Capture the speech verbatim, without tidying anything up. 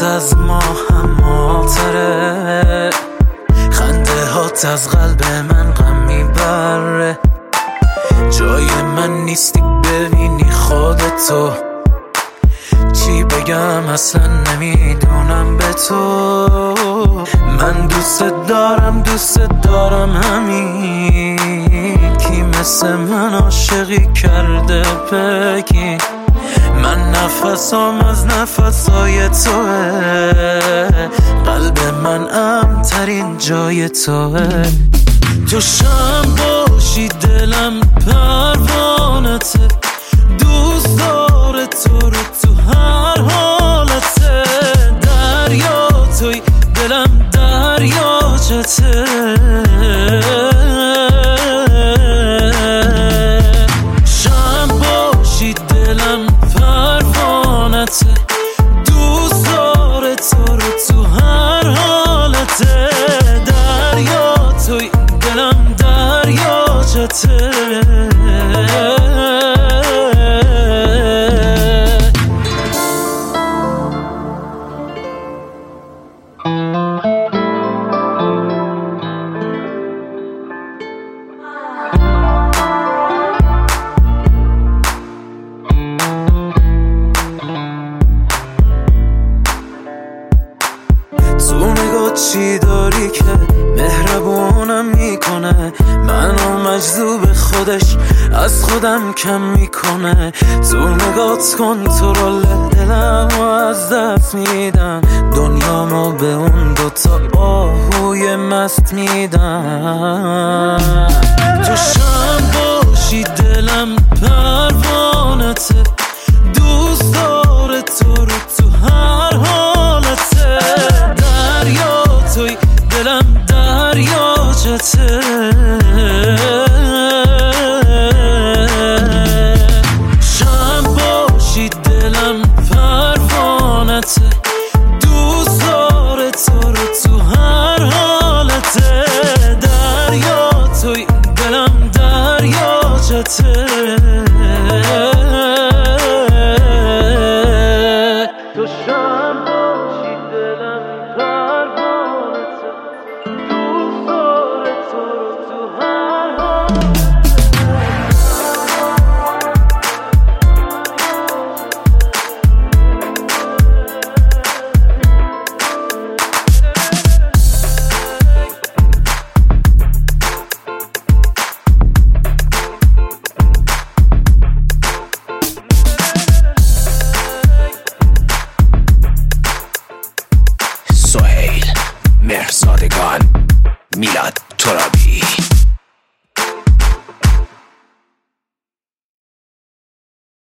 از ما هماتره، خنده هات از قلب من غم میبره. جای من نیستی ببینی خودتو، چی بگم اصلا نمیدونم به تو. من دوست دارم دوست دارم همین، کی مثل من عاشقی کرده بگی. من نفسام از نفسای توه، قلب من امن‌ترین جای توه. تو شم باشی دلم پروانته، دوست داره تو رو تو هر حالته. دریا توی دلم دریاچته، شم باشی دلم پروانته، دوست داره تو رو تو هر حالته. دریا توی دلم دریاچته. تو نگاه چی داری که مهربونم میکنه، منو مجذوب خودش از خودم کم میکنه. تو نگات کنترل دلم از دست میدم، دنیامو به اون دوتا آهوی مست میدم. تو شم باشی دلم پروانته، دوست داره تو رو تو هر حالته. دریا توی دلم دریاچته، شم باشی دلم پروانته، دوست داره تو رو تو هر حالته. دریا توی دلم دریاچته. تو شم باشی دلم پروانته، دوست داره تو رو تو هر حالته. سهیل مهرزادگان، میلاد ترابی.